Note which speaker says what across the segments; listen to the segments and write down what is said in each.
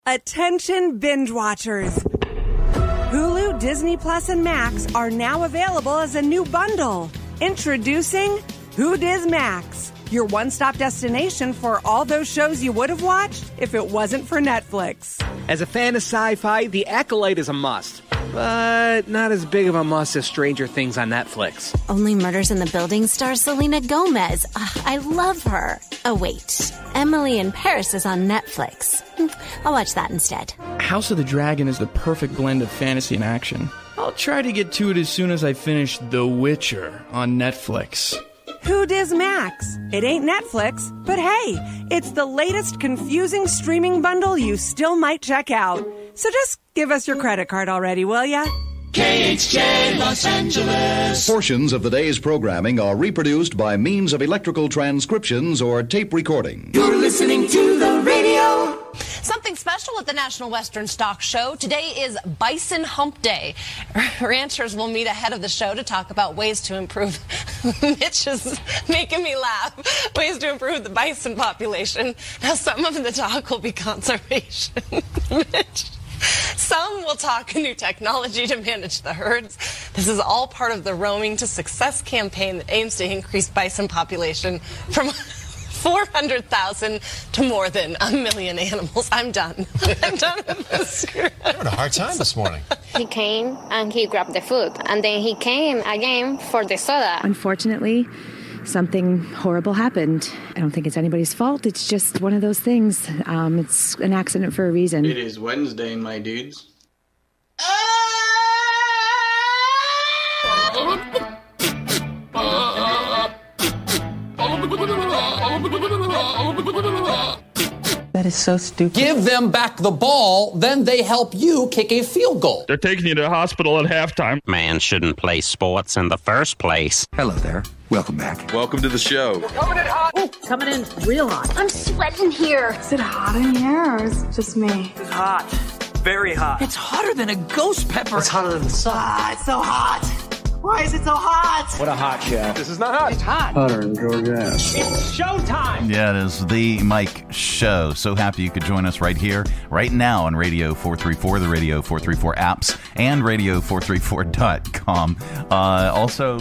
Speaker 1: Attention binge watchers. Hulu, Disney Plus, and Max are now available as a new bundle. Introducing Who Dis Max, your one-stop destination for all those shows you would have watched if it wasn't for Netflix.
Speaker 2: As a fan of sci-fi, The Acolyte is a must, but not as big of a must as Stranger Things on Netflix.
Speaker 3: Only Murders in the Building stars Selena Gomez. I love her. Oh, wait. Emily in Paris is on Netflix. I'll watch that instead.
Speaker 4: House of the Dragon is the perfect blend of fantasy and action. I'll try to get to it as soon as I finish The Witcher on Netflix.
Speaker 1: Who Dis Max? It ain't Netflix, but hey, it's the latest confusing streaming bundle you still might check out. So just give us your credit card already, will ya?
Speaker 5: KHJ Los Angeles.
Speaker 6: Portions of the day's programming are reproduced by means of electrical transcriptions or tape recording.
Speaker 5: You're listening to the radio.
Speaker 7: Something special at the National Western Stock Show. Today is Bison Hump Day. Ranchers will meet ahead of the show to talk about ways to improve. Mitch is making me laugh. Ways to improve the bison population. Now, some of the talk will be conservation. Mitch. Some will talk new technology to manage the herds. This is all part of the Roaming to Success campaign that aims to increase bison population from 400,000 to more than 1 million animals. I'm done. I'm done with this.
Speaker 8: You're having a hard time this morning.
Speaker 9: He came and he grabbed the food, and then he came again for the soda.
Speaker 10: Unfortunately, something horrible happened. I don't think it's anybody's fault. It's just one of those things. It's an accident for a reason.
Speaker 4: It is Wednesday, my dudes.
Speaker 11: That is so stupid.
Speaker 12: Give them back the ball, then they help you kick a field goal.
Speaker 13: They're taking you to the hospital at halftime.
Speaker 14: Man shouldn't play sports in the first place.
Speaker 15: Hello there. Welcome back.
Speaker 16: Welcome to the show.
Speaker 17: We're coming in hot.
Speaker 18: Ooh, coming in real hot.
Speaker 19: I'm sweating here.
Speaker 20: Is it hot in here or is it just me?
Speaker 17: It's hot. Very hot.
Speaker 18: It's hotter than a ghost pepper.
Speaker 17: It's hotter than the sun.
Speaker 20: It's so hot. Why is it so hot?
Speaker 17: What a hot show. This is not hot.
Speaker 18: It's hot.
Speaker 15: Hotter than Georgia asphalt.
Speaker 17: It's showtime.
Speaker 21: Yeah, it is the Mike Show. So happy you could join us right here, right now on Radio 434, the Radio 434 apps, and Radio434.com. Also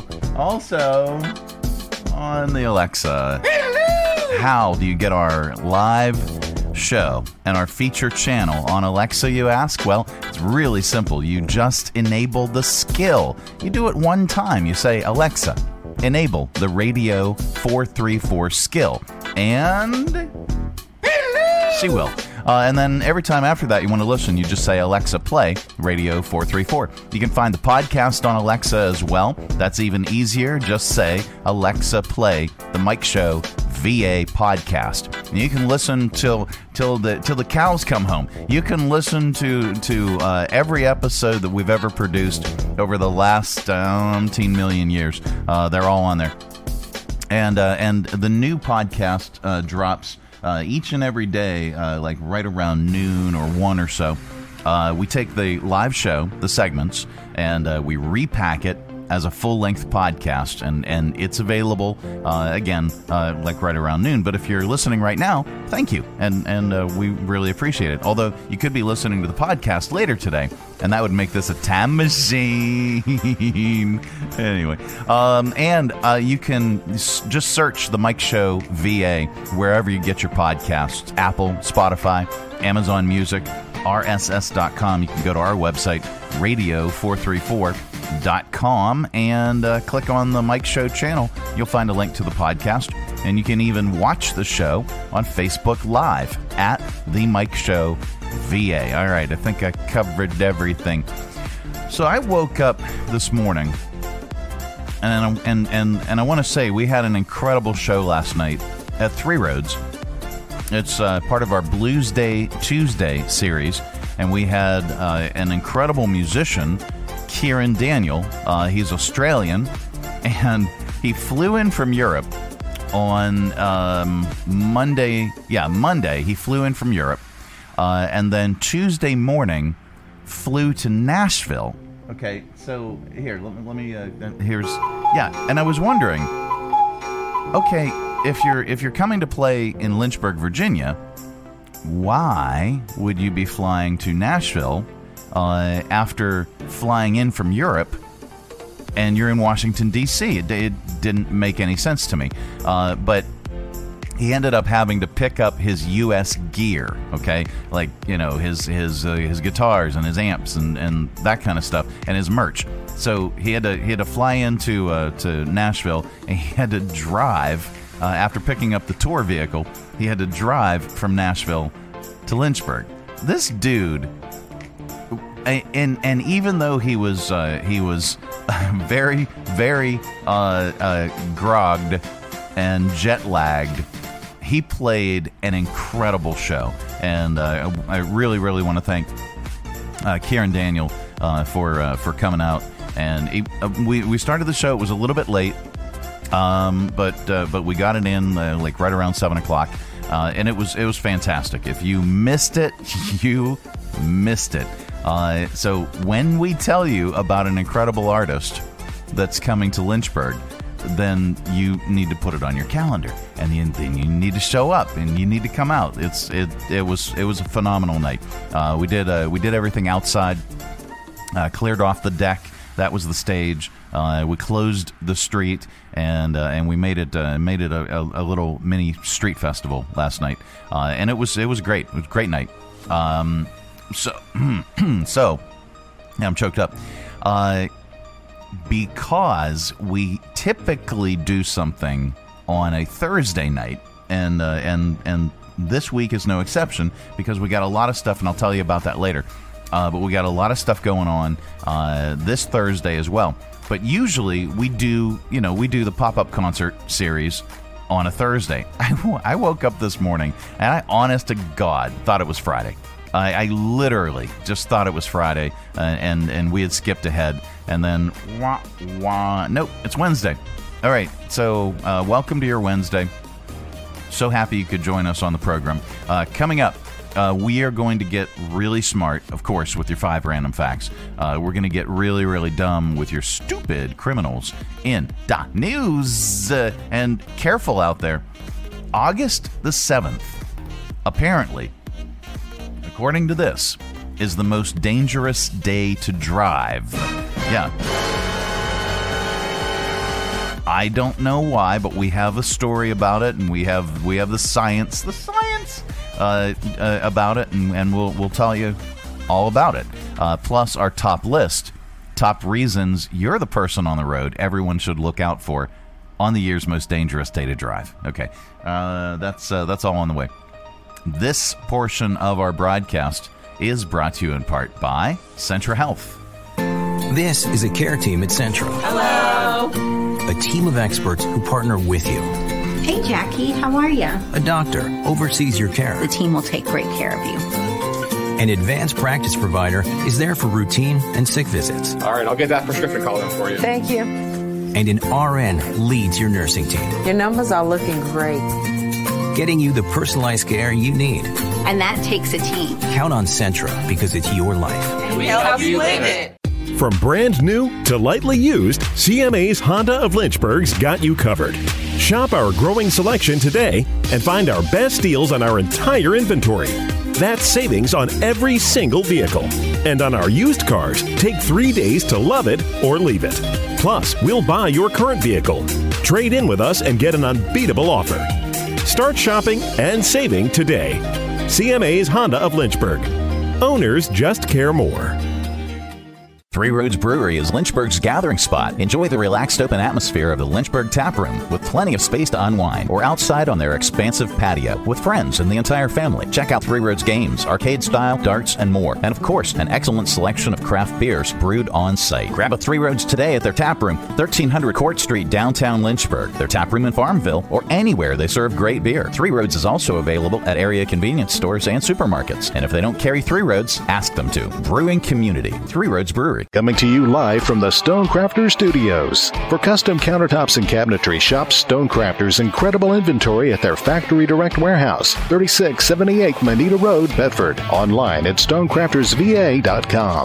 Speaker 21: on the Alexa.
Speaker 18: Hello!
Speaker 21: How do you get our live show and our feature channel on Alexa, you ask? Well, it's really simple. You just enable the skill. You do it one time. You say, Alexa, enable the Radio 434 skill. And she will. And then every time after that you want to listen, you just say, Alexa, play Radio 434. You can find the podcast on Alexa as well. That's even easier. Just say, Alexa, play the Mike Show VA podcast. And you can listen till the cows come home. You can listen to every episode that we've ever produced over the last 10 million years. They're all on there. And the new podcast drops each and every day, like right around noon or 1 or so. We take the live show, the segments, and we repack it as a full-length podcast, and it's available, again, like right around noon. But if you're listening right now, thank you, and we really appreciate it. Although you could be listening to the podcast later today, and that would make this a time machine. Anyway, and you can just search The Mike Show VA wherever you get your podcasts, Apple, Spotify, Amazon Music, RSS.com. You can go to our website, radio434.com, and click on the Mike Show channel. You'll find a link to the podcast, and you can even watch the show on Facebook Live at The Mike Show VA. All right, I think I covered everything. So I woke up this morning, and I want to say we had an incredible show last night at Three Roads. It's part of our Blues Day Tuesday series, and we had an incredible musician, Kieran Daniel. He's Australian, and he flew in from Europe on Monday. Yeah, Monday he flew in from Europe, and then Tuesday morning flew to Nashville. Okay, so here, let me and I was wondering, okay, if you're coming to play in Lynchburg, Virginia, why would you be flying to Nashville after flying in from Europe and you're in Washington, D.C.? It didn't make any sense to me. But he ended up having to pick up his U.S. gear, okay? Like, his guitars and his amps and that kind of stuff, and his merch. So he had to fly into to Nashville, and he had to drive, after picking up the tour vehicle, he had to drive from Nashville to Lynchburg. This dude, and even though he was very, very grogged and jet-lagged, he played an incredible show, and I really, really want to thank Kieran Daniel for coming out. And we started the show. It was a little bit late, but we got it in like right around 7 o'clock, and it was fantastic. If you missed it, you missed it. So when we tell you about an incredible artist that's coming to Lynchburg, then you need to put it on your calendar, and then you need to show up, and you need to come out. It was a phenomenal night. We did everything outside, cleared off the deck. That was the stage. We closed the street, and we made it a little mini street festival last night, and it was great. It was a great night. So yeah, I'm choked up. Because we typically do something on a Thursday night, and this week is no exception, because we got a lot of stuff, and I'll tell you about that later. But we got a lot of stuff going on this Thursday as well. But usually we do the pop-up concert series on a Thursday. I woke up this morning, and I, honest to God, thought it was Friday. I literally just thought it was Friday, and we had skipped ahead, and then nope, it's Wednesday. All right, so welcome to your Wednesday. So happy you could join us on the program. Coming up, we are going to get really smart, of course, with your 5 random facts. We're going to get really, really dumb with your stupid criminals in the news. And careful out there. August the 7th, apparently, according to this, is the most dangerous day to drive. Yeah. I don't know why, but we have a story about it, and we have the science about it, and we'll tell you all about it. Plus our top list, top reasons you're the person on the road everyone should look out for on the year's most dangerous day to drive. Okay, that's all on the way. This portion of our broadcast is brought to you in part by Centra Health.
Speaker 16: This is a care team at Centra. Hello. A team of experts who partner with you.
Speaker 19: Hey, Jackie, how are you?
Speaker 16: A doctor oversees your care.
Speaker 19: The team will take great care of you.
Speaker 16: An advanced practice provider is there for routine and sick visits.
Speaker 17: All right, I'll get that prescription called in for you.
Speaker 19: Thank you.
Speaker 16: And an RN leads your nursing team.
Speaker 11: Your numbers are looking great.
Speaker 16: Getting you the personalized care you need.
Speaker 19: And that takes a team.
Speaker 16: Count on Centra, because it's your life.
Speaker 19: And we help you live it.
Speaker 22: From brand new to lightly used, CMA's Honda of Lynchburg's got you covered. Shop our growing selection today and find our best deals on our entire inventory. That's savings on every single vehicle. And on our used cars, take 3 days to love it or leave it. Plus, we'll buy your current vehicle. Trade in with us and get an unbeatable offer. Start shopping and saving today. CMA's Honda of Lynchburg. Owners just care more.
Speaker 23: Three Roads Brewery is Lynchburg's gathering spot. Enjoy the relaxed open atmosphere of the Lynchburg Tap Room with plenty of space to unwind, or outside on their expansive patio with friends and the entire family. Check out Three Roads games, arcade style, darts, and more. And of course, an excellent selection of craft beers brewed on site. Grab a Three Roads today at their tap room, 1300 Court Street, downtown Lynchburg. Their tap room in Farmville, or anywhere they serve great beer. Three Roads is also available at area convenience stores and supermarkets. And if they don't carry Three Roads, ask them to. Brewing community, Three Roads Brewery.
Speaker 24: Coming to you live from the Stonecrafters Studios. For custom countertops and cabinetry, shop Stonecrafters' incredible inventory at their Factory Direct Warehouse, 3678 Manita Road, Bedford. Online at stonecraftersva.com.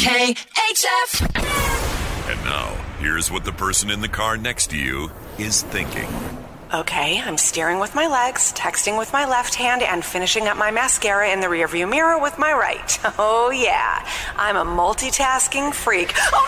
Speaker 25: KHF! And now, here's what the person in the car next to you is thinking.
Speaker 1: Okay, I'm steering with my legs, texting with my left hand, and finishing up my mascara in the rearview mirror with my right. Oh, yeah. I'm a multitasking freak. Oh,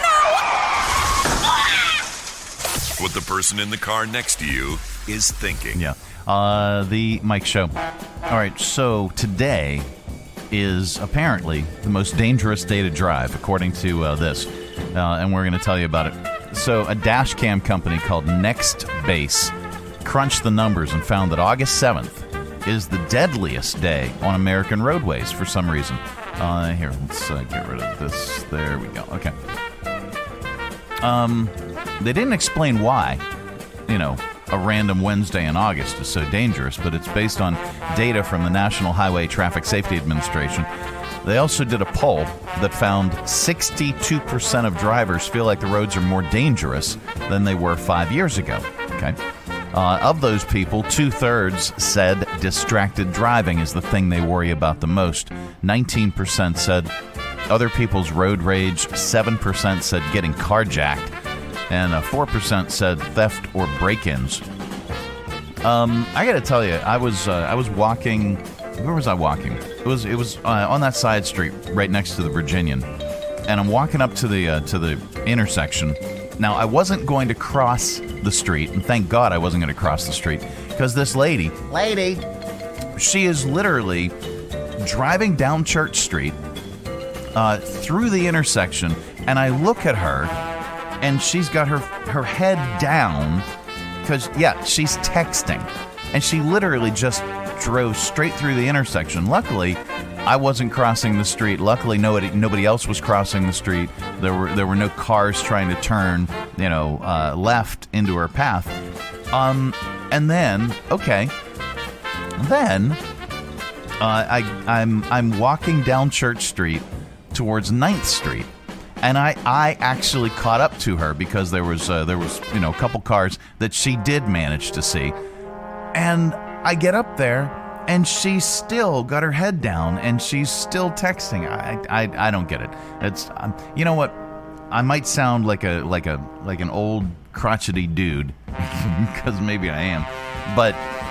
Speaker 1: no!
Speaker 2: What the person in the car next to you is thinking.
Speaker 21: Yeah. The Mike Show. All right, so today is apparently the most dangerous day to drive, according to this. And we're going to tell you about it. So a dash cam company called NextBase crunched the numbers and found that August 7th is the deadliest day on American roadways for some reason. Here, let's get rid of this. There we go. Okay. They didn't explain why, a random Wednesday in August is so dangerous, but it's based on data from the National Highway Traffic Safety Administration. They also did a poll that found 62% of drivers feel like the roads are more dangerous than they were 5 years ago. Okay. Of those people, 2/3 said distracted driving is the thing they worry about the most. 19% said other people's road rage. 7% said getting carjacked. And 4% said theft or break-ins. I got to tell you, I was walking. Where was I walking? It was on that side street right next to the Virginian, and I'm walking up to the intersection. Now, I wasn't going to cross the street, and thank God I wasn't going to cross the street, because this lady, she is literally driving down Church Street through the intersection, and I look at her, and she's got her head down, because, she's texting, and she literally just drove straight through the intersection. Luckily, I wasn't crossing the street. Luckily, nobody else was crossing the street. There were no cars trying to turn, left into her path. And then, I'm walking down Church Street towards 9th Street, and I actually caught up to her because there was a couple cars that she did manage to see, and I get up there, and she's still got her head down, and she's still texting. I don't get it. It's you know what? I might sound like an old crotchety dude, because maybe I am, but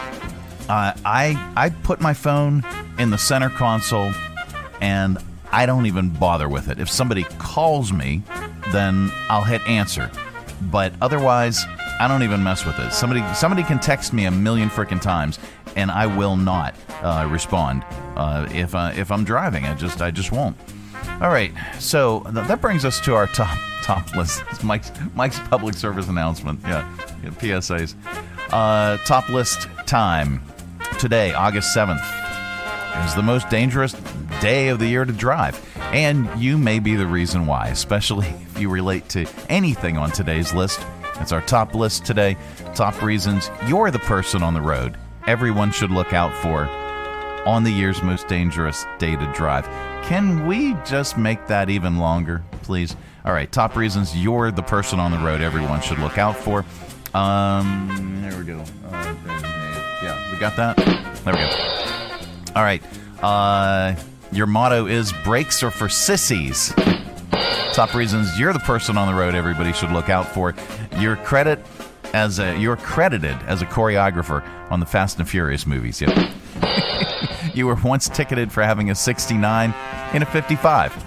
Speaker 21: I put my phone in the center console, and I don't even bother with it. If somebody calls me, then I'll hit answer, but otherwise, I don't even mess with it. Somebody can text me a million frickin' times, and I will not respond if I'm driving. I just won't. All right, so that brings us to our top list. It's Mike's public service announcement. Yeah, PSAs. Top list time today, August 7th, is the most dangerous day of the year to drive, and you may be the reason why, especially if you relate to anything on today's list. It's our top list today. Top reasons you're the person on the road everyone should look out for on the year's most dangerous day to drive. Can we just make that even longer, please? All right, top reasons you're the person on the road everyone should look out for. There we go. Yeah, we got that? There we go. All right. Your motto is brakes are for sissies. Top reasons you're the person on the road everybody should look out for. You're credited as a choreographer on the Fast and Furious movies. Yep. You were once ticketed for having a 69 in a 55.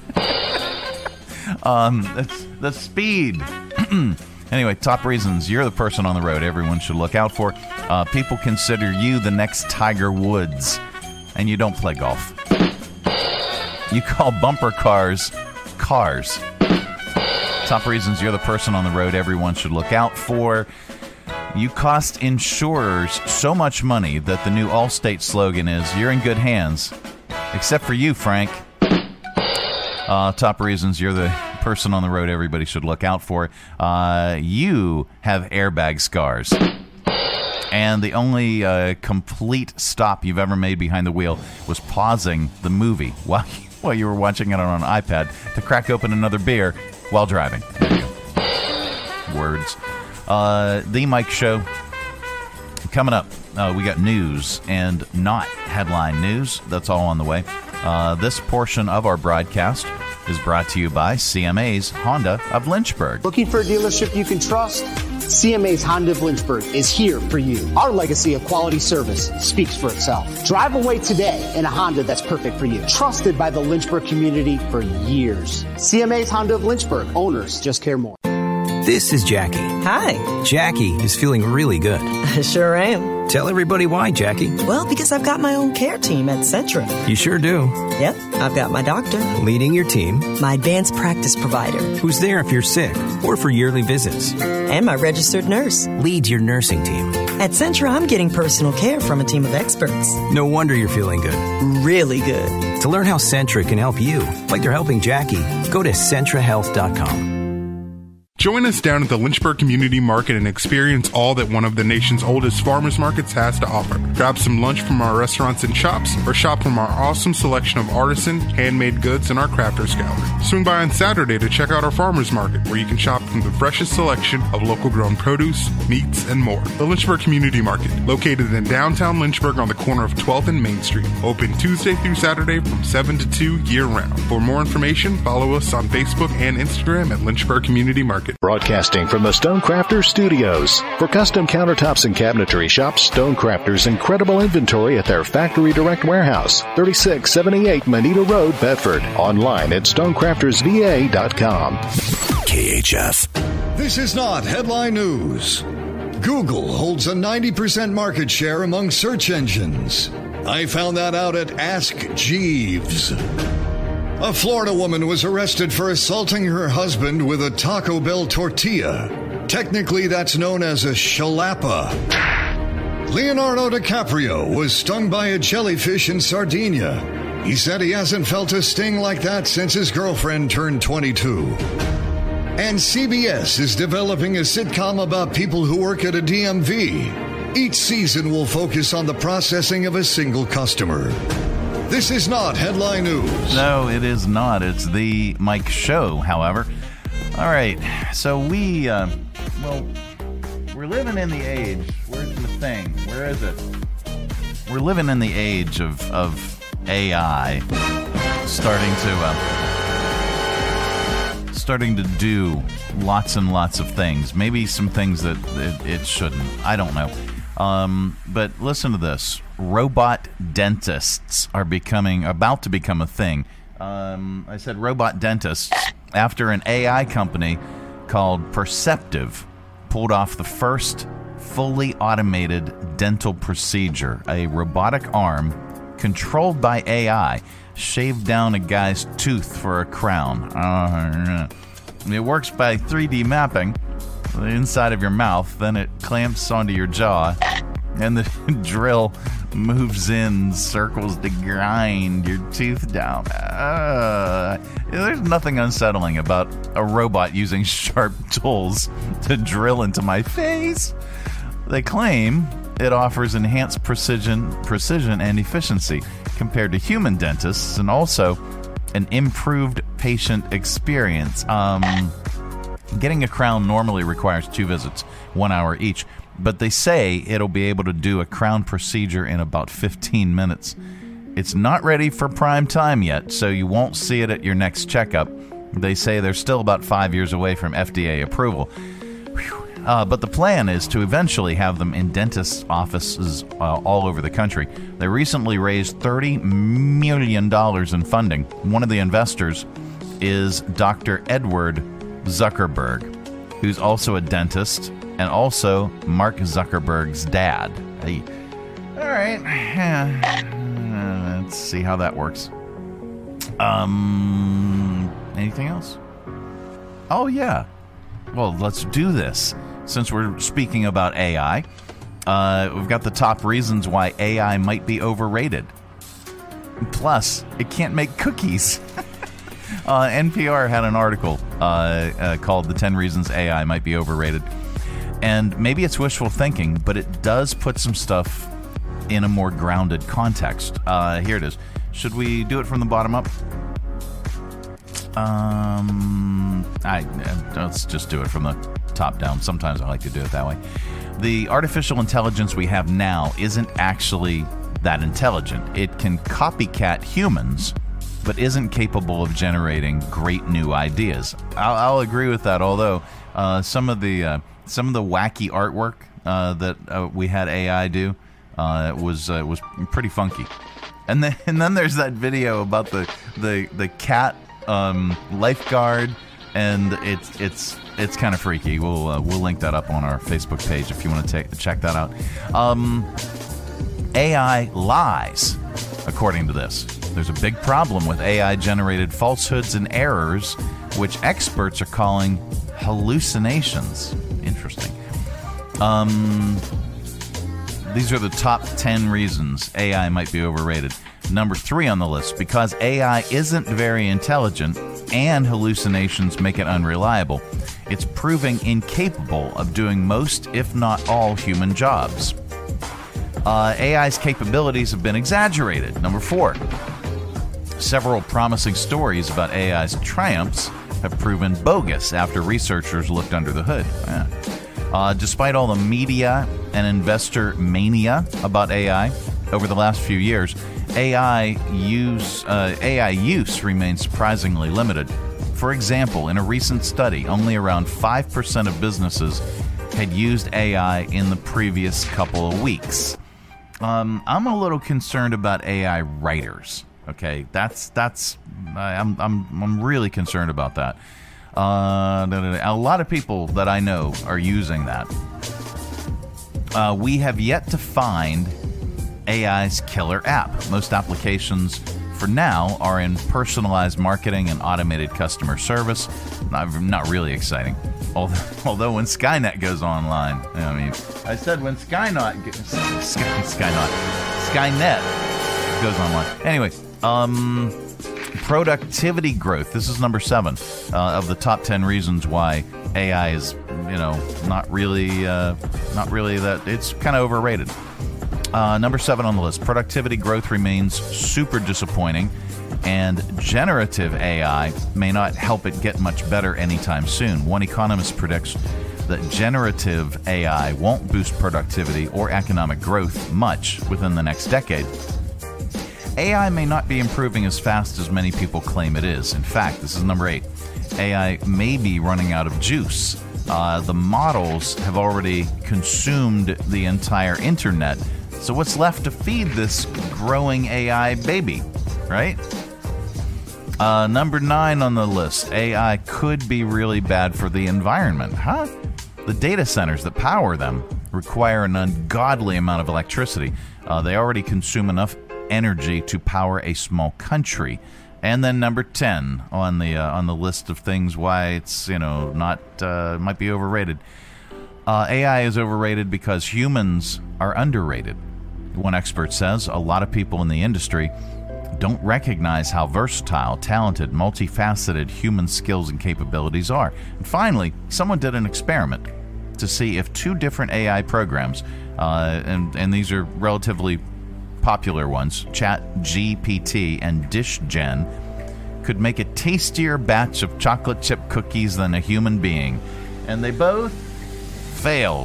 Speaker 21: That's the speed. Anyway, top reasons you're the person on the road everyone should look out for. People consider you the next Tiger Woods, and you don't play golf. You call bumper cars cars. Top reasons you're the person on the road everyone should look out for. You cost insurers so much money that the new Allstate slogan is, you're in good hands. Except for you, Frank. Top reasons you're the person on the road everybody should look out for. You have airbag scars. And the only complete stop you've ever made behind the wheel was pausing the movie while you were watching it on an iPad to crack open another beer while driving. There you go. Words. The Mike Show. Coming up, we got news and not headline news. That's all on the way. This portion of our broadcast is brought to you by CMA's Honda of Lynchburg.
Speaker 3: Looking for a dealership you can trust? CMA's Honda of Lynchburg is here for you. Our legacy of quality service speaks for itself. Drive away today in a Honda that's perfect for you. Trusted by the Lynchburg community for years. CMA's Honda of Lynchburg. Owners just care more.
Speaker 5: This is Jackie.
Speaker 6: Hi.
Speaker 5: Jackie is feeling really good.
Speaker 6: I sure am.
Speaker 5: Tell everybody why, Jackie.
Speaker 6: Well, because I've got my own care team at Centra.
Speaker 5: You sure do.
Speaker 6: Yep. I've got my doctor.
Speaker 5: Leading your team.
Speaker 6: My advanced practice provider.
Speaker 5: Who's there if you're sick or for yearly visits.
Speaker 6: And my registered nurse.
Speaker 5: Leads your nursing team.
Speaker 6: At Centra, I'm getting personal care from a team of experts.
Speaker 5: No wonder you're feeling good.
Speaker 6: Really good.
Speaker 5: To learn how Centra can help you, like they're helping Jackie, go to CentraHealth.com.
Speaker 7: Join us down at the Lynchburg Community Market and experience all that one of the nation's oldest farmers markets has to offer. Grab some lunch from our restaurants and shops, or shop from our awesome selection of artisan, handmade goods in our crafters gallery. Swing by on Saturday to check out our farmers market, where you can shop from the freshest selection of local grown produce, meats, and more. The Lynchburg Community Market, located in downtown Lynchburg on the corner of 12th and Main Street. Open Tuesday through Saturday from 7 to 2 year-round. For more information, follow us on Facebook and Instagram at Lynchburg Community Market.
Speaker 24: Broadcasting from the Stonecrafters Studios. For custom countertops and cabinetry, shop Stonecrafters' incredible inventory at their Factory Direct Warehouse, 3678 Manita Road, Bedford. Online at stonecraftersva.com.
Speaker 25: KHF. This is not headline news. Google holds a 90% market share among search engines. I found that out at Ask Jeeves. A Florida woman was arrested for assaulting her husband with a Taco Bell tortilla. Technically, that's known as a shalapa. Leonardo DiCaprio was stung by a jellyfish in Sardinia. He said he hasn't felt a sting like that since his girlfriend turned 22. And CBS is developing a sitcom about people who work at a DMV. Each season will focus on the processing of a single customer. This is not headline news.
Speaker 21: No, it is not. It's the Mike Show, however. All right, so we're living in the age. Where's the thing? Where is it? We're living in the age of AI starting to do lots and lots of things. Maybe some things that it shouldn't. I don't know. But listen to this. Robot dentists are about to become a thing. I said robot dentists after an AI company called Perceptive pulled off the first fully automated dental procedure. A robotic arm controlled by AI shaved down a guy's tooth for a crown. It works by 3D mapping the inside of your mouth, then it clamps onto your jaw, and the drill moves in circles to grind your tooth down. There's nothing unsettling about a robot using sharp tools to drill into my face. They claim it offers enhanced precision and efficiency compared to human dentists, and also an improved patient experience. Getting a crown normally requires 2 visits, 1 hour each, but they say it'll be able to do a crown procedure in about 15 minutes. It's not ready for prime time yet, so you won't see it at your next checkup. They say they're still about 5 years away from FDA approval. But the plan is to eventually have them in dentists' offices all over the country. They recently raised $30 million in funding. One of the investors is Dr. Edward Zuckerberg, who's also a dentist and also Mark Zuckerberg's dad. Hey. All right. Let's see how that works. Anything else? Oh, yeah. Well, let's do this. Since we're speaking about AI, we've got the top reasons why AI might be overrated. Plus, it can't make cookies. NPR had an article called The 10 Reasons AI Might Be Overrated. And maybe it's wishful thinking, but it does put some stuff in a more grounded context. Here it is. Should we do it from the bottom up? Let's just do it from the top down. Sometimes I like to do it that way. The artificial intelligence we have now isn't actually that intelligent. It can copycat humans, but isn't capable of generating great new ideas. I'll agree with that, although some of the some of the wacky artwork that we had AI do was pretty funky. And then there's that video about the cat lifeguard, and it's kind of freaky. We'll link that up on our Facebook page if you want to check that out. AI lies, according to this. There's a big problem with AI-generated falsehoods and errors, which experts are calling hallucinations. Interesting. These are the top 10 reasons AI might be overrated. Number 3 on the list, because AI isn't very intelligent and hallucinations make it unreliable. It's proving incapable of doing most, if not all, human jobs. AI's capabilities have been exaggerated. Number 4, several promising stories about AI's triumphs have proven bogus after researchers looked under the hood. Despite all the media and investor mania about AI over the last few years, AI use remains surprisingly limited. For example, in a recent study, only around 5% of businesses had used AI in the previous couple of weeks. I'm a little concerned about AI writers. Okay, I'm really concerned about that. A lot of people that I know are using that. We have yet to find AI's killer app. Most applications for now are in personalized marketing and automated customer service. Not really exciting. Although when Skynet goes online, I mean, I said when Skynet goes online. Anyway, productivity growth. This is number 7 of the top 10 reasons why AI is, not really that. It's kind of overrated. Number 7 on the list. Productivity growth remains super disappointing, and generative AI may not help it get much better anytime soon. One economist predicts that generative AI won't boost productivity or economic growth much within the next decade. AI may not be improving as fast as many people claim it is. In fact, this is number 8. AI may be running out of juice. The models have already consumed the entire internet. So what's left to feed this growing AI baby, right? Number 9 on the list. AI could be really bad for the environment. Huh? The data centers that power them require an ungodly amount of electricity. They already consume enough energy to power a small country. And then number 10 on the list of things why it's might be overrated. AI is overrated because humans are underrated. One expert says a lot of people in the industry don't recognize how versatile, talented, multifaceted human skills and capabilities are. And finally, someone did an experiment to see if 2 different AI programs, and these are relatively popular ones, ChatGPT and DishGen, could make a tastier batch of chocolate chip cookies than a human being. And they both failed.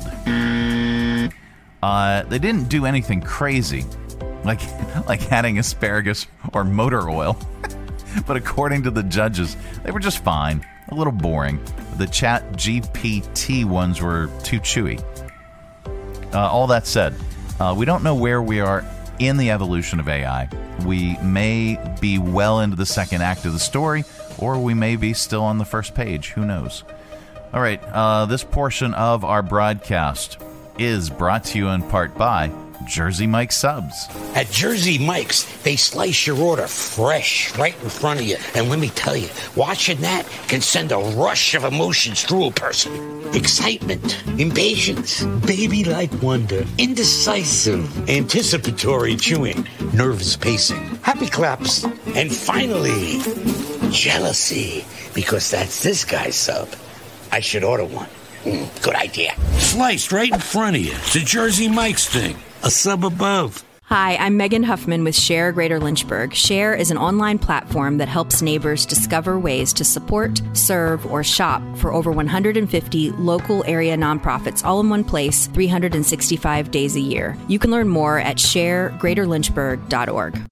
Speaker 21: They didn't do anything crazy, like adding asparagus or motor oil. But according to the judges, they were just fine. A little boring. The ChatGPT ones were too chewy. All that said, we don't know where we are in the evolution of AI. We may be well into the second act of the story, or we may be still on the first page. Who knows? All right, this portion of our broadcast is brought to you in part by Jersey Mike's Subs.
Speaker 4: At Jersey Mike's, they slice your order fresh right in front of you. And let me tell you, watching that can send a rush of emotions through a person. Excitement, impatience, baby-like wonder, indecisive, anticipatory chewing, nervous pacing, happy claps, and finally, jealousy, because that's this guy's sub. I should order one. Good idea. Sliced right in front of you. It's a Jersey Mike's thing. A sub above.
Speaker 8: Hi, I'm Megan Huffman with Share Greater Lynchburg. Share is an online platform that helps neighbors discover ways to support, serve, or shop for over 150 local area nonprofits all in one place, 365 days a year. You can learn more at sharegreaterlynchburg.org.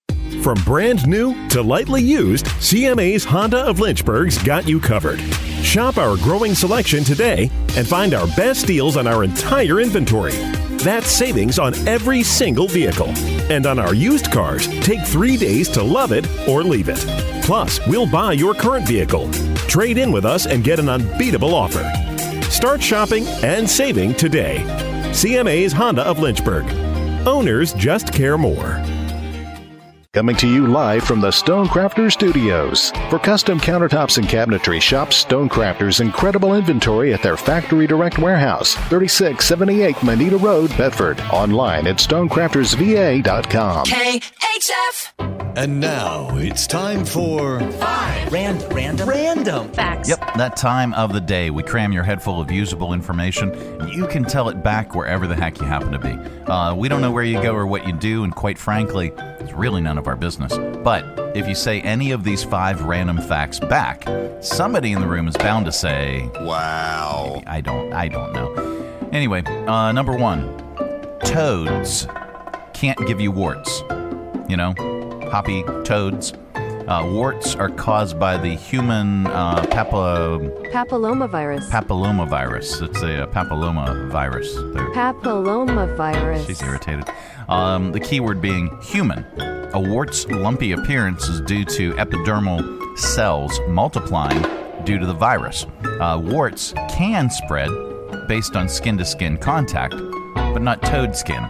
Speaker 22: From brand new to lightly used, CMA's Honda of Lynchburg's got you covered. Shop our growing selection today and find our best deals on our entire inventory. That's savings on every single vehicle. And on our used cars, take 3 days to love it or leave it. Plus, we'll buy your current vehicle. Trade in with us and get an unbeatable offer. Start shopping and saving today. CMA's Honda of Lynchburg. Owners just care more.
Speaker 24: Coming to you live from the Stonecrafters Studios. For custom countertops and cabinetry, shop Stonecrafters' incredible inventory at their Factory Direct Warehouse, 3678 Manita Road, Bedford. Online at stonecraftersva.com.
Speaker 19: KHF.
Speaker 25: And now it's time for
Speaker 18: Random facts.
Speaker 21: Yep, that time of the day. We cram your head full of usable information. You can tell it back wherever the heck you happen to be. We don't know where you go or what you do, and quite frankly, it's really none of our business. But if you say any of these 5 random facts back, somebody in the room is bound to say, "Wow." Maybe. I don't know. Anyway, number 1, toads can't give you warts. You know, hoppy toads. Warts are caused by the human
Speaker 9: papillomavirus.
Speaker 21: Papillomavirus. It's a papilloma virus.
Speaker 9: Papillomavirus.
Speaker 21: She's irritated. The key word being human. A wart's lumpy appearance is due to epidermal cells multiplying due to the virus. Warts can spread based on skin-to-skin contact, but not toad skin.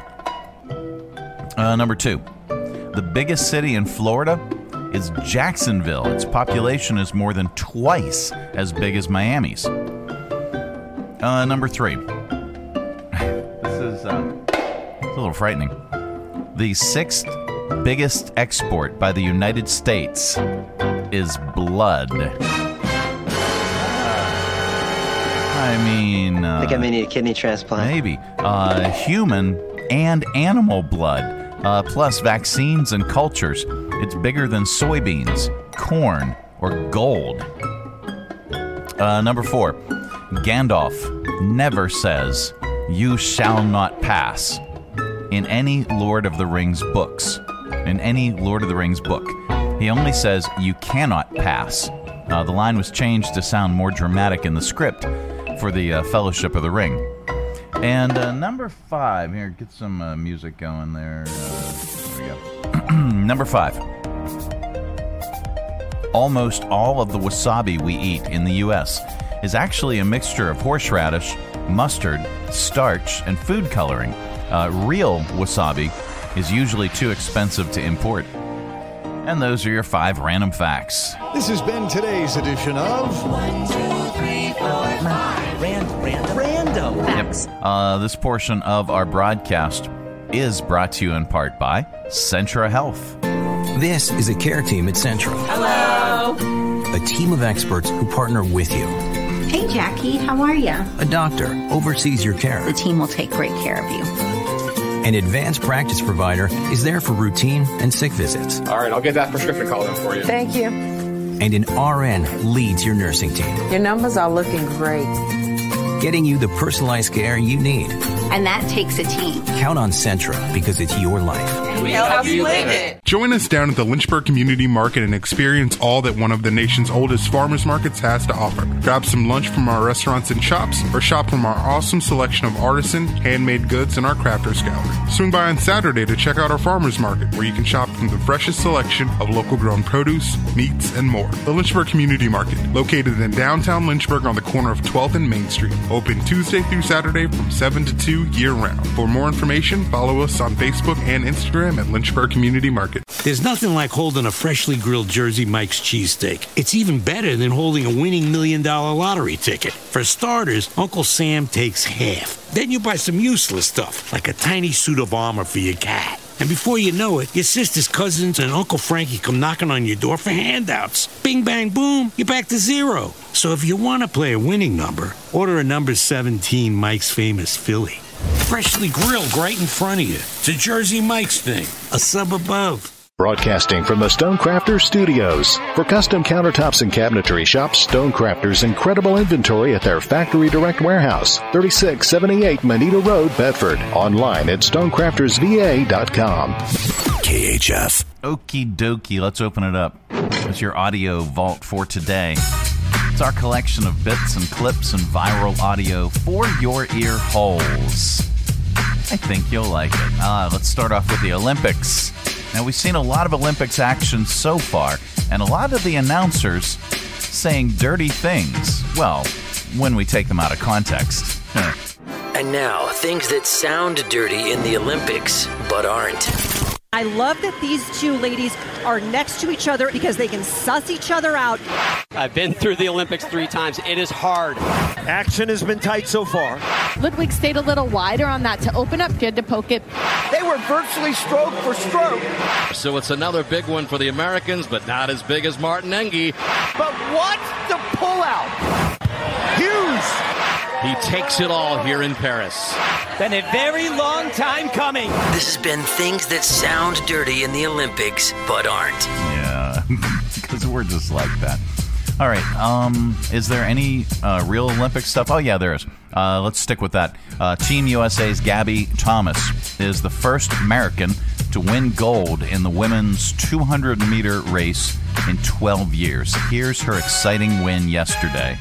Speaker 21: Number 2. The biggest city in Florida is Jacksonville. Its population is more than twice as big as Miami's. Number 3. This is a little frightening. The 6th biggest export by the United States is blood. I mean...
Speaker 10: I think I may need a kidney transplant.
Speaker 21: Maybe. Human and animal blood, plus vaccines and cultures. It's bigger than soybeans, corn, or gold. Number 4. Gandalf never says, "You shall not pass," in any Lord of the Rings books. In any Lord of the Rings book. He only says, "You cannot pass." The line was changed to sound more dramatic in the script for the Fellowship of the Ring. And number 5, here, get some music going there. There we go. Number 5. Almost all of the wasabi we eat in the U.S. is actually a mixture of horseradish, mustard, starch, and food coloring. Real wasabi is usually too expensive to import. And those are your 5 random facts.
Speaker 25: This has been today's edition of
Speaker 18: 1, 2, 3, 4, 5. Random facts.
Speaker 21: Yep. This portion of our broadcast is brought to you in part by Centra Health.
Speaker 16: This is a care team at Centra.
Speaker 19: Hello.
Speaker 16: A team of experts who partner with you.
Speaker 19: Hey, Jackie, how are you?
Speaker 16: A doctor oversees your care.
Speaker 19: The team will take great care of you.
Speaker 16: An advanced practice provider is there for routine and sick visits.
Speaker 17: All right, I'll get that prescription called in for you.
Speaker 11: Thank you.
Speaker 16: And an RN leads your nursing team.
Speaker 11: Your numbers are looking great.
Speaker 16: Getting you the personalized care you need.
Speaker 19: And that takes a team.
Speaker 16: Count on Centra because it's your life.
Speaker 19: We help you live it.
Speaker 7: Join us down at the Lynchburg Community Market and experience all that one of the nation's oldest farmers markets has to offer. Grab some lunch from our restaurants and shops, or shop from our awesome selection of artisan, handmade goods in our crafters gallery. Swing by on Saturday to check out our farmers market, where you can shop from the freshest selection of local grown produce, meats, and more. The Lynchburg Community Market, located in downtown Lynchburg on the corner of 12th and Main Street. Open Tuesday through Saturday from 7 to 2 year-round. For more information, follow us on Facebook and Instagram at Lynchburg Community Market.
Speaker 4: There's nothing like holding a freshly grilled Jersey Mike's cheesesteak. It's even better than holding a winning $1 million lottery ticket. For starters, Uncle Sam takes half. Then you buy some useless stuff, like a tiny suit of armor for your cat. And before you know it, your sister's cousins and Uncle Frankie come knocking on your door for handouts. Bing, bang, boom, you're back to zero. So if you want to play a winning number, order a number 17 Mike's Famous Philly. Freshly grilled right in front of you. It's a Jersey Mike's thing, a sub above.
Speaker 24: Broadcasting from the Stonecrafters Studios. For custom countertops and cabinetry, shop Stonecrafters' incredible inventory at their Factory Direct Warehouse, 3678 Manita Road, Bedford. Online at stonecraftersva.com.
Speaker 2: KHF.
Speaker 21: Okie dokie, let's open it up. It's your audio vault for today. It's our collection of bits and clips and viral audio for your ear holes. I think you'll like it. Let's start off with the Olympics. Now, we've seen a lot of Olympics action so far, and a lot of the announcers saying dirty things. Well, when we take them out of context.
Speaker 10: And now, things that sound dirty in the Olympics, but aren't.
Speaker 12: I love that these two ladies are next to each other because they can suss each other out.
Speaker 13: I've been through the Olympics 3 times. It is hard.
Speaker 14: Action has been tight so far.
Speaker 20: Ludwig stayed a little wider on that to open up good to poke it.
Speaker 14: They were virtually stroke for stroke.
Speaker 26: So it's another big one for the Americans, but not as big as Martin Enge.
Speaker 14: But what's the pullout? Hughes!
Speaker 26: He takes it all here in Paris.
Speaker 14: Been a very long time coming.
Speaker 10: This has been things that sound dirty in the Olympics, but aren't.
Speaker 21: Yeah, because we're just like that. All right, is there any real Olympic stuff? Oh, yeah, there is. Let's stick with that. Team USA's Gabby Thomas is the first American to win gold in the women's 200-meter race in 12 years. Here's her exciting win yesterday.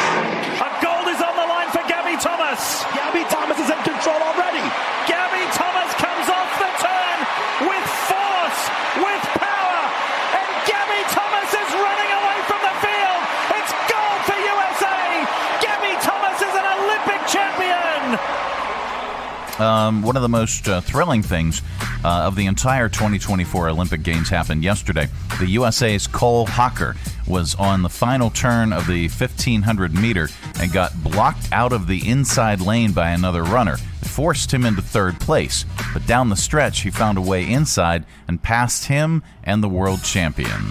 Speaker 14: Thomas. Gabby Thomas is in control already. Gabby Thomas comes off the turn with force, with power, and Gabby Thomas is running away from the field. It's gold for USA. Gabby Thomas is an Olympic champion.
Speaker 21: One of the most thrilling things of the entire 2024 Olympic Games happened yesterday. The USA's Cole Hocker was on the final turn of the 1,500 meter and got blocked out of the inside lane by another runner. It forced him into third place, but down the stretch he found a way inside and passed him and the world champion.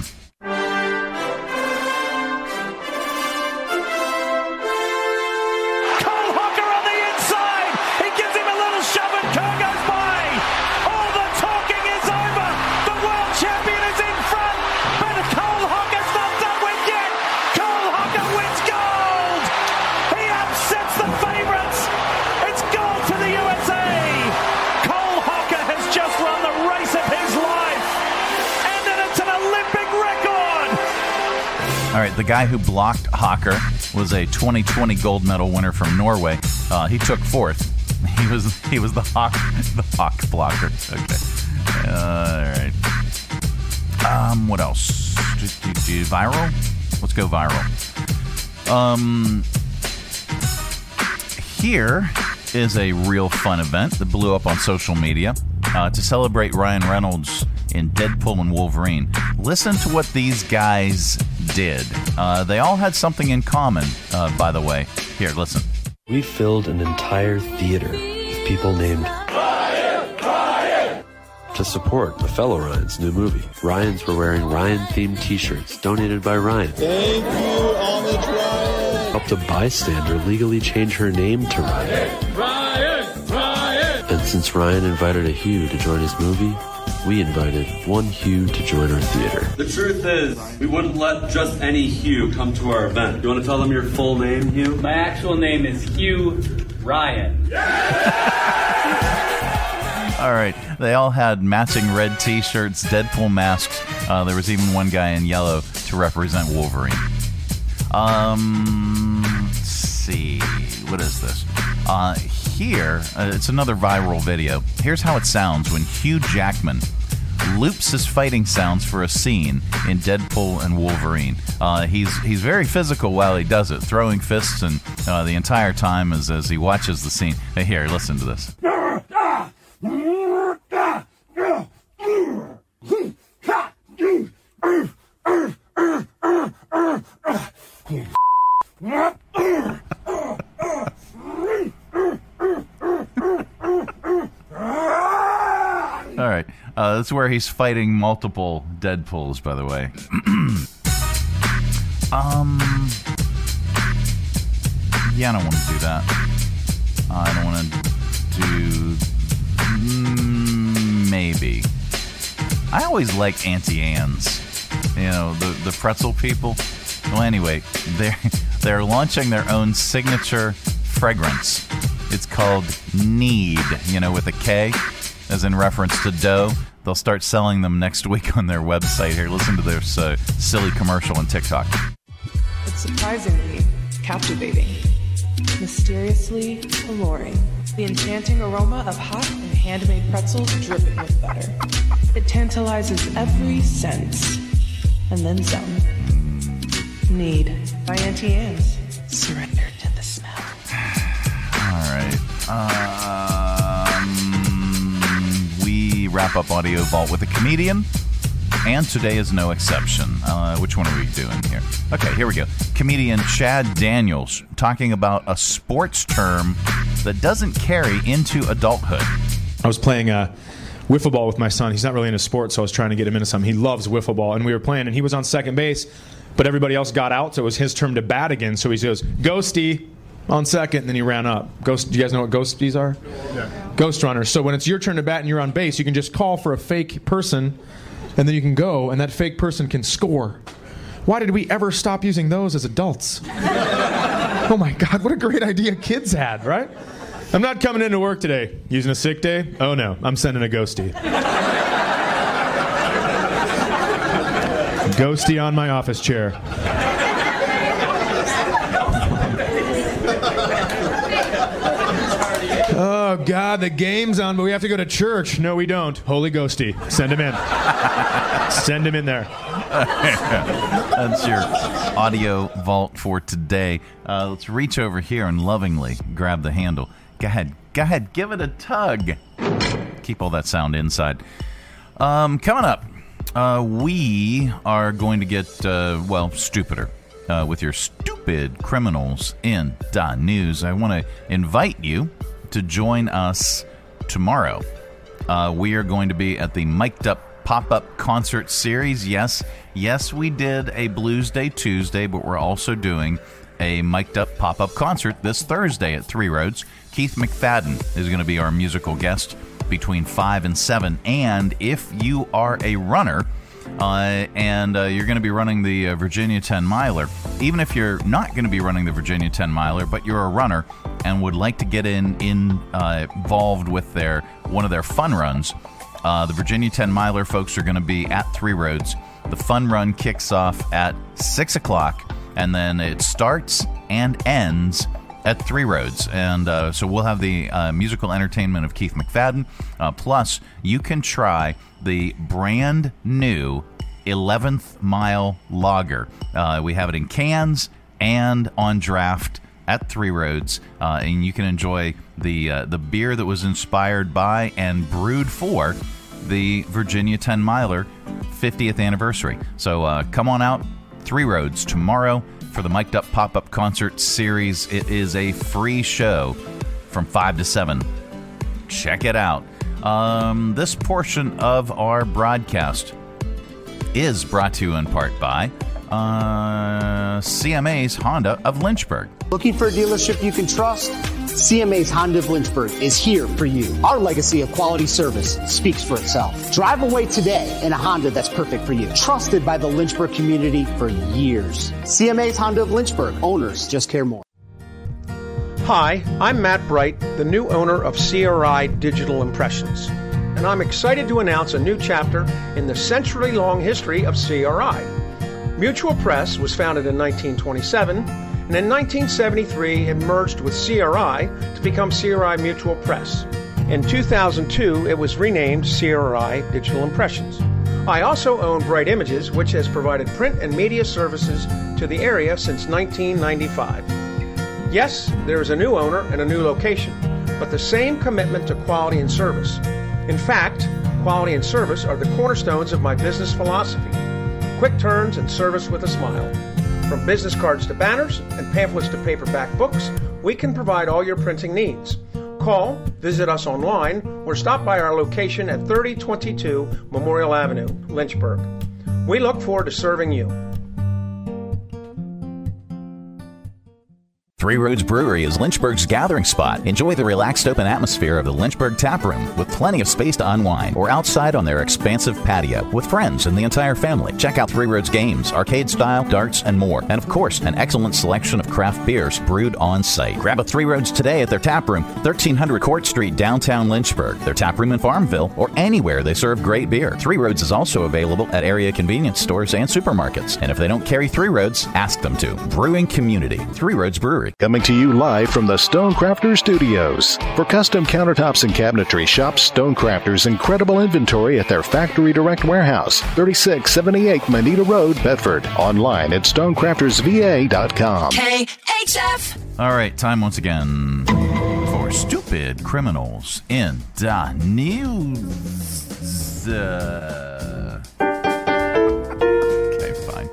Speaker 21: All right, the guy who blocked Hocker was a 2020 gold medal winner from Norway. He took fourth. He was the Hawk blocker. Okay. All right. What else? Viral? Let's go viral. Here is a real fun event that blew up on social media to celebrate Ryan Reynolds in Deadpool and Wolverine. Listen to what these guys did. They all had something in common, by the way. Here, listen.
Speaker 27: We filled an entire theater with people named Ryan to support a fellow Ryan's new movie. Ryans were wearing Ryan-themed t-shirts donated by Ryan.
Speaker 28: Thank you, Homage Ryan.
Speaker 27: Helped a bystander legally change her name to Ryan.
Speaker 28: Ryan!
Speaker 27: And since Ryan invited a Hugh to join his movie, we invited one Hugh to join our theater.
Speaker 29: The truth is, we wouldn't let just any Hugh come to our event. You want to tell them your full name, Hugh?
Speaker 30: My actual name is Hugh Ryan.
Speaker 21: All right. They all had matching red T-shirts, Deadpool masks. There was even one guy in yellow to represent Wolverine. Let's see. What is this? Here, it's another viral video. Here's how it sounds when Hugh Jackman loops his fighting sounds for a scene in Deadpool and Wolverine. He's very physical while he does it, throwing fists and the entire time as he watches the scene. Here, listen to this. All right. That's where he's fighting multiple Deadpools, by the way. Yeah, I don't want to do that. I don't want to do... maybe. I always liked Auntie Anne's. You know, the pretzel people. Well, anyway, they're launching their own signature fragrance. It's called Need, with a K, as in reference to dough. They'll start selling them next week on their website. Here, listen to this silly commercial on TikTok.
Speaker 1: It's surprisingly captivating, mysteriously alluring. The enchanting aroma of hot and handmade pretzels dripping with butter. It tantalizes every sense. And then some. Need by Auntie Anne's. Surrender to the smell.
Speaker 21: All right. We wrap up Audio Vault with a comedian, and today is no exception. Which one are we doing here? Okay, here we go. Comedian Chad Daniels talking about a sports term that doesn't carry into adulthood.
Speaker 3: I was playing wiffle ball with my son. He's not really into sports, so I was trying to get him into something. He loves wiffle ball, and we were playing, and he was on second base, but everybody else got out, so it was his turn to bat again. So he goes, "Ghosty," on second, and then he ran up. Ghost. Do you guys know what ghosties are? Yeah. Ghost runners. So when it's your turn to bat and you're on base, you can just call for a fake person, and then you can go, and that fake person can score. Why did we ever stop using those as adults? Oh my God, what a great idea kids had, right? I'm not coming into work today. Using a sick day? Oh no, I'm sending a ghosty. Ghosty on my office chair. Oh God, the game's on, but we have to go to church. No, we don't. Holy Ghosty. Send him in. Send him in there.
Speaker 21: That's your Audio Vault for today. Let's reach over here and lovingly grab the handle. Go ahead, give it a tug. Keep all that sound inside. Coming up, we are going to get, stupider with your stupid criminals in the news. I want to invite you to join us tomorrow. We are going to be at the Mic'd Up pop-up concert series. Yes, we did a Blues Day Tuesday, but we're also doing a Mic'd Up pop-up concert this Thursday at Three Roads. Keith McFadden is going to be our musical guest between 5 and 7. And if you are a runner, and you're going to be running the Virginia 10 miler, even if you're not going to be running the Virginia 10 miler, but you're a runner and would like to get involved with one of their fun runs, the Virginia 10 miler folks are going to be at Three Roads. The fun run kicks off at 6 o'clock, and then it starts and ends at Three Roads. And so we'll have the musical entertainment of Keith McFadden. Plus, you can try the brand new 11th Mile Lager. We have it in cans and on draft at Three Roads. And you can enjoy the beer that was inspired by and brewed for the Virginia 10 miler 50th anniversary. So come on out, Three Roads, tomorrow for the Mic'd Up pop-up concert series. It is a free show from 5 to 7. Check it out. This portion of our broadcast is brought to you in part by CMA's Honda of Lynchburg.
Speaker 5: Looking for a dealership you can trust? CMA's Honda of Lynchburg is here for you. Our legacy of quality service speaks for itself. Drive away today in a Honda that's perfect for you. Trusted by the Lynchburg community for years. CMA's Honda of Lynchburg. Owners just care more.
Speaker 6: Hi, I'm Matt Bright, the new owner of CRI Digital Impressions. And I'm excited to announce a new chapter in the century-long history of CRI. Mutual Press was founded in 1927, and in 1973 it merged with CRI to become CRI Mutual Press. In 2002, it was renamed CRI Digital Impressions. I also own Bright Images, which has provided print and media services to the area since 1995. Yes, there is a new owner and a new location, but the same commitment to quality and service. In fact, quality and service are the cornerstones of my business philosophy. Quick turns and service with a smile. From business cards to banners and pamphlets to paperback books, we can provide all your printing needs. Call, visit us online, or stop by our location at 3022 Memorial Avenue, Lynchburg. We look forward to serving you.
Speaker 21: Three Roads Brewery is Lynchburg's gathering spot. Enjoy the relaxed open atmosphere of the Lynchburg Tap Room with plenty of space to unwind, or outside on their expansive patio with friends and the entire family. Check out Three Roads games, arcade style, darts, and more. And of course, an excellent selection of craft beers brewed on site. Grab a Three Roads today at their tap room, 1300 Court Street, downtown Lynchburg. Their tap room in Farmville, or anywhere they serve great beer. Three Roads is also available at area convenience stores and supermarkets. And if they don't carry Three Roads, ask them to. Brewing community, Three Roads Brewery.
Speaker 24: Coming to you live from the Stonecrafters Studios. For custom countertops and cabinetry, shop Stonecrafters' incredible inventory at their Factory Direct Warehouse, 3678 Moneta Road, Bedford. Online at stonecraftersva.com.
Speaker 19: KHF.
Speaker 21: All right, time once again for Stupid Criminals in the News. Okay, fine.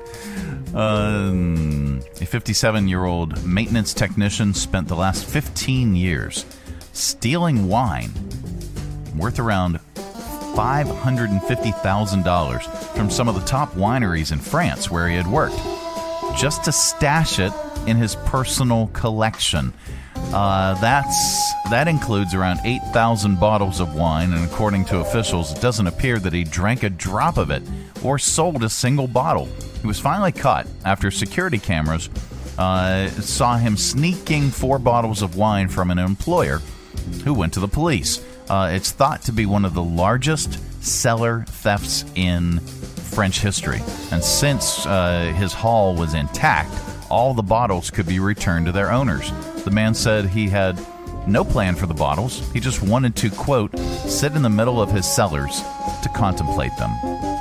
Speaker 21: A 57-year-old maintenance technician spent the last 15 years stealing wine worth around $550,000 from some of the top wineries in France where he had worked, just to stash it in his personal collection. That includes around 8,000 bottles of wine, and according to officials, it doesn't appear that he drank a drop of it or sold a single bottle. He was finally caught after security cameras saw him sneaking 4 bottles of wine from an employer who went to the police. It's thought to be one of the largest cellar thefts in French history. And since his haul was intact, all the bottles could be returned to their owners. The man said he had no plan for the bottles. He just wanted to, quote, sit in the middle of his cellars to contemplate them.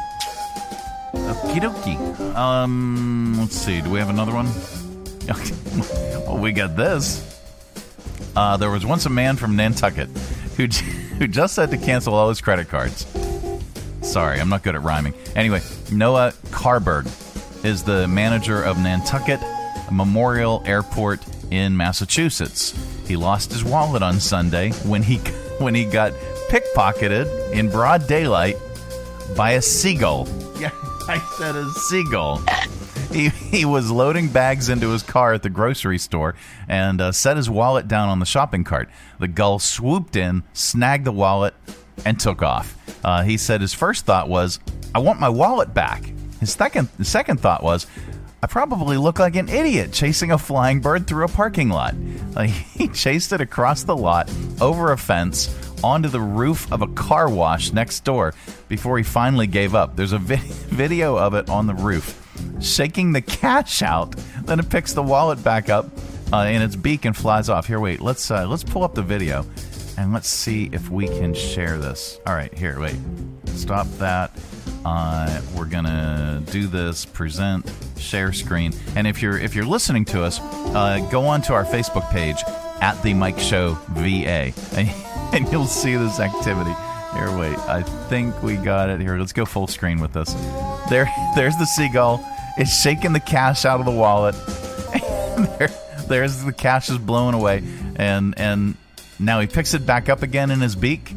Speaker 21: Okie dokie. Let's see. Do we have another one? Well, we got this. There was once a man from Nantucket who just had to cancel all his credit cards. Sorry, I'm not good at rhyming. Anyway, Noah Carberg is the manager of Nantucket Memorial Airport in Massachusetts. He lost his wallet on Sunday when he got pickpocketed in broad daylight by a seagull. Yeah, I said a seagull. He was loading bags into his car at the grocery store and set his wallet down on the shopping cart. The gull swooped in, snagged the wallet, and took off. He said his first thought was, I want my wallet back. His second thought was, I probably look like an idiot chasing a flying bird through a parking lot. He chased it across the lot, over a fence, onto the roof of a car wash next door before he finally gave up. There's a video of it on the roof, shaking the cash out. Then it picks the wallet back up in its beak and flies off. Here, wait. Let's pull up the video and let's see if we can share this. All right, here, wait. Stop that. We're gonna do this. Present, share screen, and if you're listening to us, go on to our Facebook page at the Mike Show VA, and you'll see this activity. Here, wait. I think we got it. Here, let's go full screen with this. There's the seagull. It's shaking the cash out of the wallet. There's the cash is blowing away, and now he picks it back up again in his beak.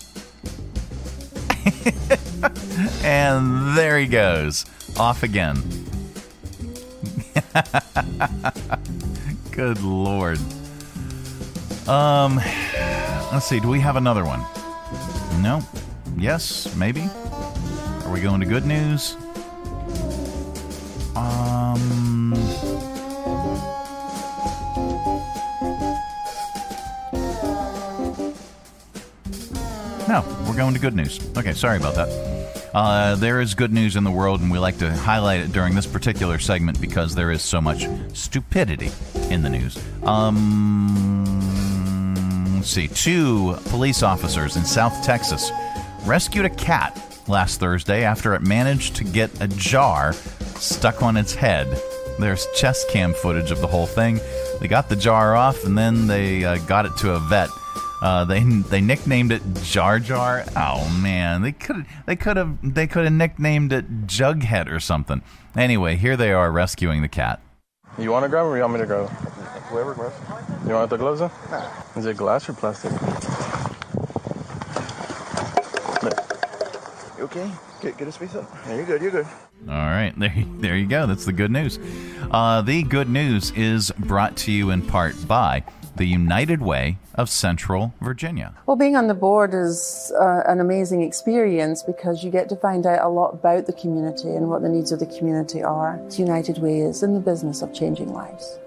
Speaker 21: And there he goes. Off again. Good Lord. Let's see. Do we have another one? No. Yes, maybe. Are we going to good news? No, we're going to good news. Okay, sorry about that. There is good news in the world, and we like to highlight it during this particular segment because there is so much stupidity in the news. Let's see. 2 police officers in South Texas rescued a cat last Thursday after it managed to get a jar stuck on its head. There's chest cam footage of the whole thing. They got the jar off, and then they got it to a vet. They nicknamed it Jar Jar. Oh man, they could have nicknamed it Jughead or something. Anyway, here they are rescuing the cat.
Speaker 8: You want to grab it or you want me to grab it? Whoever grabs it. You want the gloves on? Nah. Is it glass or plastic? okay? Get his face up. There, you're good, you're good.
Speaker 21: All right, there you go. That's the good news. The good news is brought to you in part by the United Way of Central Virginia.
Speaker 7: Well, being on the board is an amazing experience because you get to find out a lot about the community and what the needs of the community are. United Way is in the business of changing lives.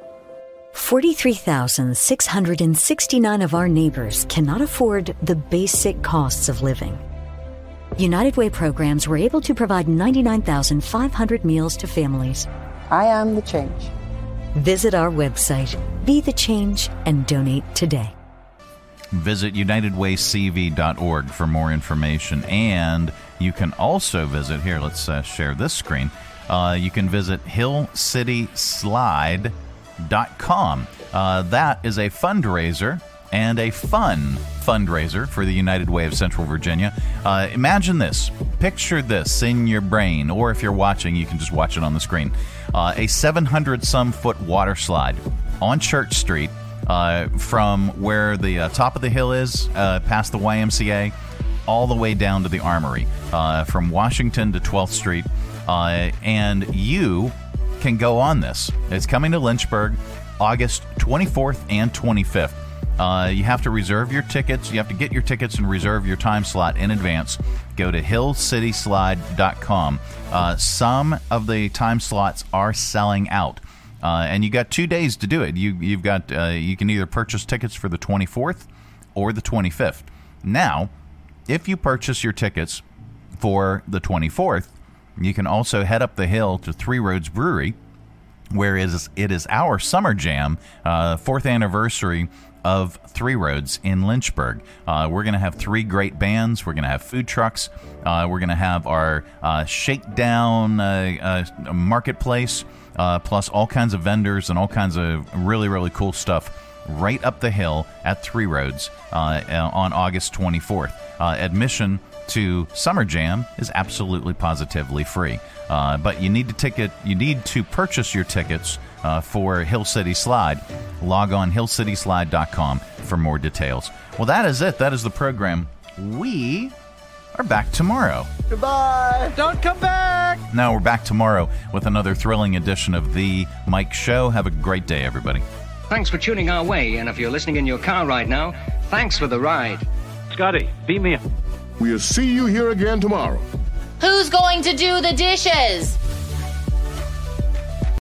Speaker 9: 43,669 of our neighbors cannot afford the basic costs of living. United Way programs were able to provide 99,500 meals to families.
Speaker 7: I am the change.
Speaker 9: Visit our website, Be the Change, and donate today.
Speaker 21: Visit unitedwaycv.org for more information. And you can also visit, here, let's share this screen. You can visit hillcityslide.com. That is a fundraiser and a fun fundraiser for the United Way of Central Virginia. Imagine this. Picture this in your brain, or if you're watching, you can just watch it on the screen. A 700-some-foot water slide on Church Street from where the top of the hill is, past the YMCA, all the way down to the Armory, from Washington to 12th Street. And you can go on this. It's coming to Lynchburg August 24th and 25th. You have to reserve your tickets. You have to get your tickets and reserve your time slot in advance. Go to hillcityslide.com. Some of the time slots are selling out, and you got 2 days to do it. You can either purchase tickets for the 24th or the 25th. Now, if you purchase your tickets for the 24th, you can also head up the hill to Three Roads Brewery, where it is our Summer Jam, 4th anniversary of Three Roads in Lynchburg. We're going to have 3 great bands. We're going to have food trucks. We're going to have our shakedown marketplace, plus all kinds of vendors and all kinds of really, really cool stuff right up the hill at Three Roads on August 24th. Admission to Summer Jam is absolutely positively free. But you need to purchase your tickets for Hill City Slide. Log on hillcityslide.com for more details. Well, that is it. That is the program. We are back tomorrow.
Speaker 8: Goodbye.
Speaker 14: Don't come back.
Speaker 21: No, we're back tomorrow with another thrilling edition of The Mike Show. Have a great day, everybody.
Speaker 11: Thanks for tuning our way, and if you're listening in your car right now, thanks for the ride.
Speaker 14: Scotty, beat me up.
Speaker 28: We'll see you here again tomorrow.
Speaker 19: Who's going to do the dishes?